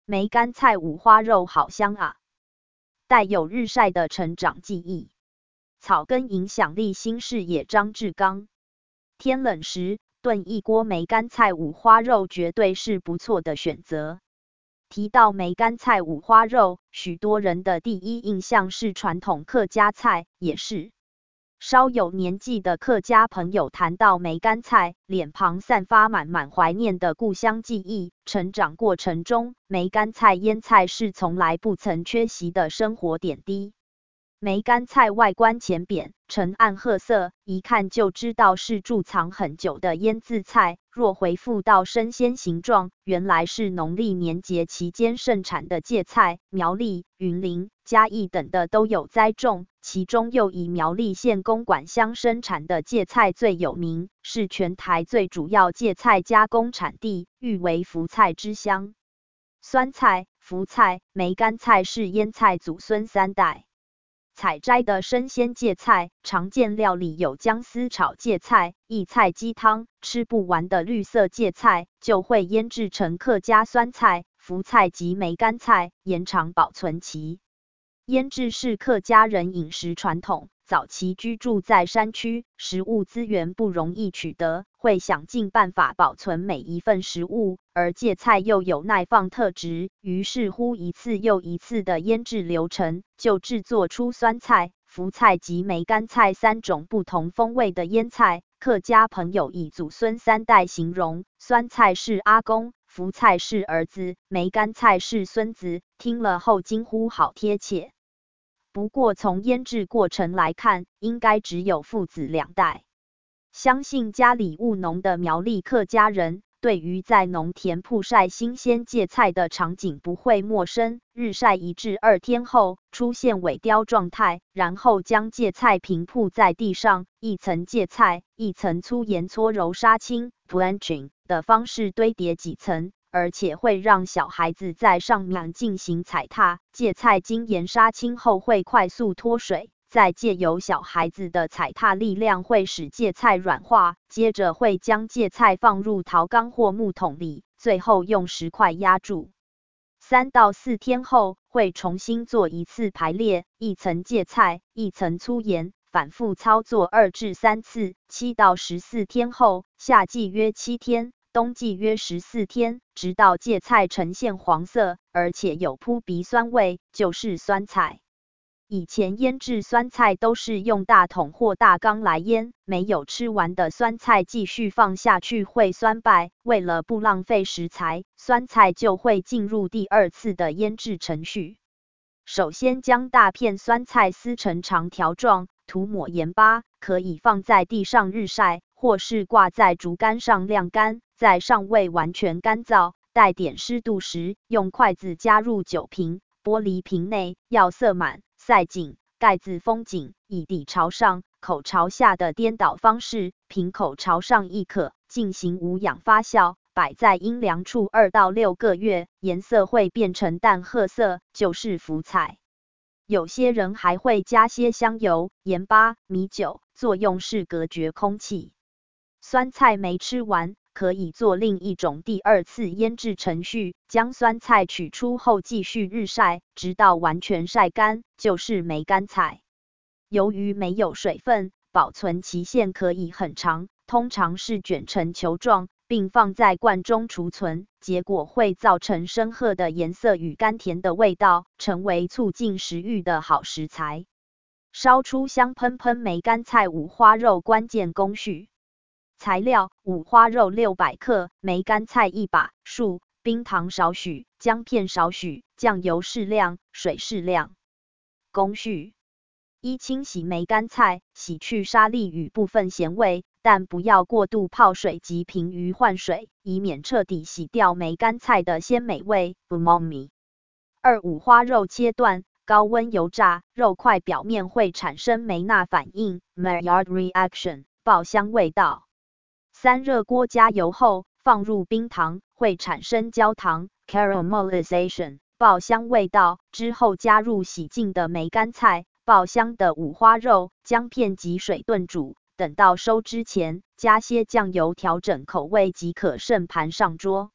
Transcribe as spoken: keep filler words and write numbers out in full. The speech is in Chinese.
梅干菜五花肉好香啊！带有日晒的成长记忆，草根影响力新视野张志刚。天冷时炖一锅梅干菜五花肉绝对是不错的选择。提到梅干菜五花肉，许多人的第一印象是传统客家菜，也是。稍有年纪的客家朋友谈到梅干菜，脸庞散发满满怀念的故乡记忆。成长过程中，梅干菜腌菜是从来不曾缺席的生活点滴。梅干菜外观浅扁，呈暗褐色，一看就知道是贮藏很久的腌制菜。若回复到生鲜形状，原来是农历年节期间盛产的芥菜。苗栗、云林、嘉义等的都有栽种，其中又以苗栗县公馆乡生产的芥菜最有名，是全台最主要芥菜加工产地，誉为福菜之乡。酸菜、福菜、梅干菜是腌菜祖孙三代。采摘的生鲜芥菜，常见料理有姜丝炒芥菜、薏菜鸡汤。吃不完的绿色芥菜，就会腌制成客家酸菜、福菜及梅干菜，延长保存期。腌制是客家人饮食传统，早期居住在山区，食物资源不容易取得，会想尽办法保存每一份食物，而芥菜又有耐放特质，于是乎一次又一次的腌制流程，就制作出酸菜、福菜及梅干菜三种不同风味的腌菜。客家朋友以祖孙三代形容，酸菜是阿公，福菜是儿子，梅干菜是孙子，听了后惊呼好贴切。不过从腌制过程来看，应该只有父子两代。相信家里务农的苗栗客家人，对于在农田曝晒新鲜芥菜的场景不会陌生。日晒一至二天后，出现萎凋状态，然后将芥菜平铺在地上，一层芥菜，一层粗盐搓揉杀青 （blanching） 的方式堆叠几层。而且会让小孩子在上面进行踩踏，芥菜经盐杀青后会快速脱水，再借由小孩子的踩踏力量会使芥菜软化，接着会将芥菜放入陶缸或木桶里，最后用石块压住。三到四天后会重新做一次排列，一层芥菜，一层粗盐，反复操作二至三次。七到十四天后，夏季约七天。冬季约十四天，直到芥菜呈现黄色，而且有扑鼻酸味，就是酸菜。以前腌制酸菜都是用大桶或大缸来腌，没有吃完的酸菜继续放下去会酸败，为了不浪费食材，酸菜就会进入第二次的腌制程序。首先将大片酸菜撕成长条状，涂抹盐巴，可以放在地上日晒，或是挂在竹竿上晾干。在尚未完全干燥、带点湿度时，用筷子加入酒瓶，玻璃瓶内要塞满、塞紧，盖子封紧，以底朝上、口朝下的颠倒方式，瓶口朝上亦可，进行无氧发酵，摆在阴凉处二到六个月，颜色会变成淡褐色，就是福菜。有些人还会加些香油、盐巴、米酒，作用是隔绝空气。酸菜没吃完，可以做另一种第二次腌制程序，将酸菜取出后继续日晒，直到完全晒干，就是梅干菜。由于没有水分，保存期限可以很长，通常是卷成球状，并放在罐中储存，结果会造成深褐的颜色与甘甜的味道，成为促进食欲的好食材。烧出香喷喷梅干菜五花肉关键工序。材料：五花肉六百克，梅干菜一把，数，冰糖少许，姜片少许，酱油适量，水适量。工序：一、清洗梅干菜，洗去沙粒与部分咸味，但不要过度泡水及平鱼换水，以免彻底洗掉梅干菜的鲜美味 umami。二、五花肉切断，高温油炸，肉块表面会产生梅纳反应 Maillard reaction， 爆香味道。三、热锅加油后，放入冰糖，会产生焦糖 caramelization， 爆香味道。之后加入洗净的梅干菜、爆香的五花肉、姜片及水炖煮，等到收汁前，加些酱油调整口味即可盛盘上桌。